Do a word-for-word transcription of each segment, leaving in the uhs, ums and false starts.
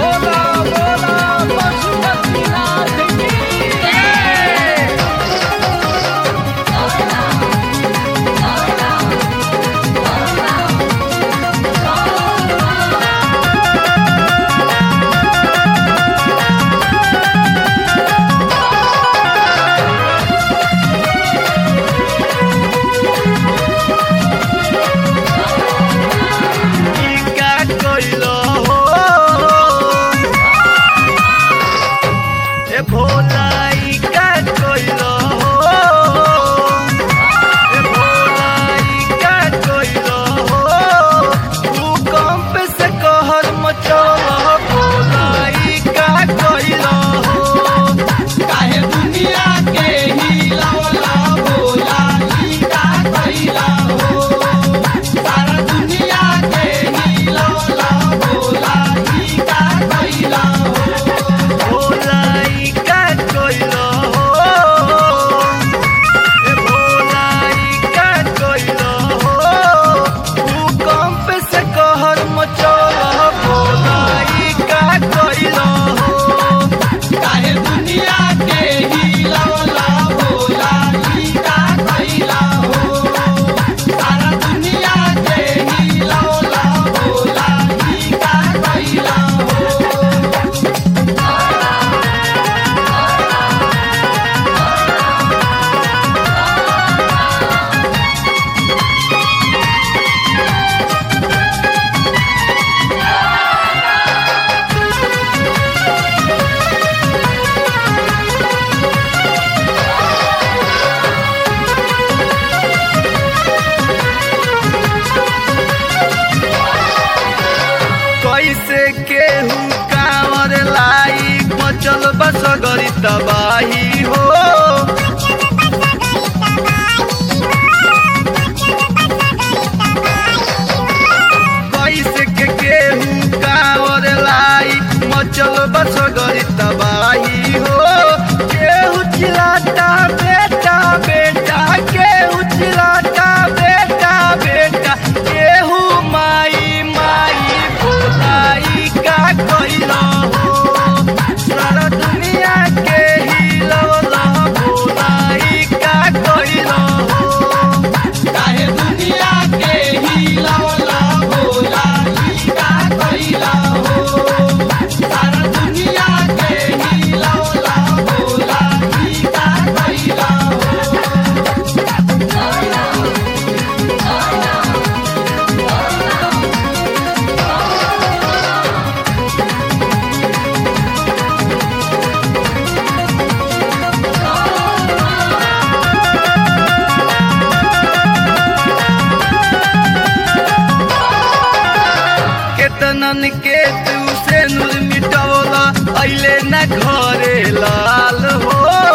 बोला बोला पशुपतिनाथ की जय। सगरी तबाही हो कैसे के केहू कावर लाई मचल बसगरी तबाही हो। केहू चिल्लाता बेटा बेटा, केहू चिल्लाता बेटा बेटा, केहू माई माई बोलाई का कइला हो। सारा दुनिया के ही लवला बोलाई का कइला हो। काहे दुनिया के ही लवला बोलाई का कइला हो। सारा दुनिया के ही लवला बोलाई का कइला हो। केतनन के तू से नूर मिटवला अइले न घरे लाल हो।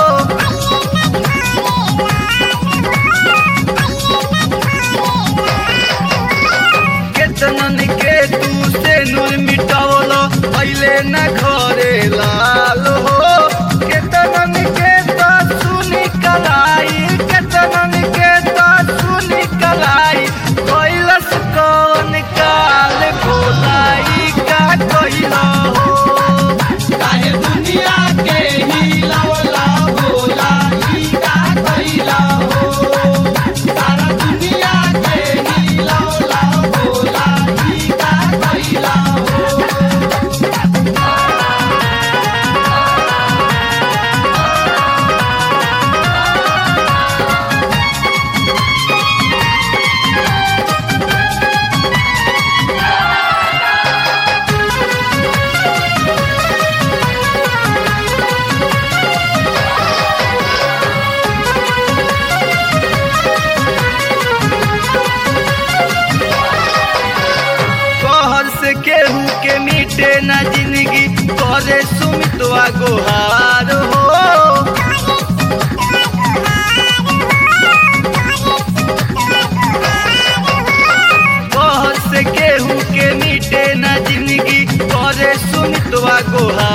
केतनन के तू से नूर मिटवला अइले न घरे लाल हो। केतनन के तो सुनी कलाई, केतनन के तो सुनी कलाई, कैलस कौन काल बोलाई का कइला हो। काहे दुनिया के ही लवला बोलाई का कइला हो। सारा दुनिया के ही लवला बोलाई का कइला हो। कहर से केहू के मिटे ना जिंदगी, करे सुमितवा गोहार हो। कहर से केहू के मिटे ना जिंदगी, करे सुमितवा गोहार